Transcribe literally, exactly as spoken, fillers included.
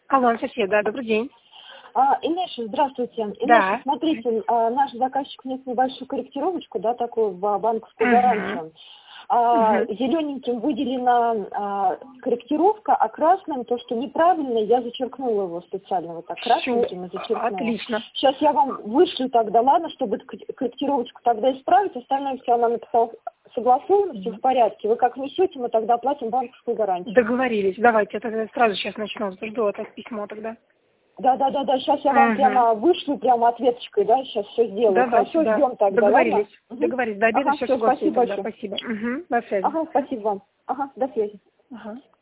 Алло, Анастасия, да, добрый день. А, Инесса, здравствуйте. Инесса, Да. смотрите, а, наш заказчик внес небольшую корректировочку, да, такую в банковскую Мгм. гарантию. А, Мгм. зелененьким выделена а, корректировка, а красным то, что неправильно, я зачеркнула его специально, вот так Всё, красненьким и зачеркнула. отлично. Сейчас я вам вышлю тогда, ладно, чтобы эту корректировочку тогда исправить, остальное все она написала согласовано, все в порядке. Вы как внесете, мы тогда оплатим банковскую гарантию. Договорились. Давайте, я тогда сразу сейчас начну. Жду это письмо тогда. Да, да, да, да, сейчас я вам Мгм. прямо вышлю, прямо ответочкой, да, сейчас все сделаю. Давайте, Хорошо, да. ждем тогда, Договорились. ладно? Угу. Договорились. До обеда Ага, все все, согласую спасибо тогда. большое. Спасибо. Мгм. До связи. Ага, спасибо вам. Ага, до связи. Ага.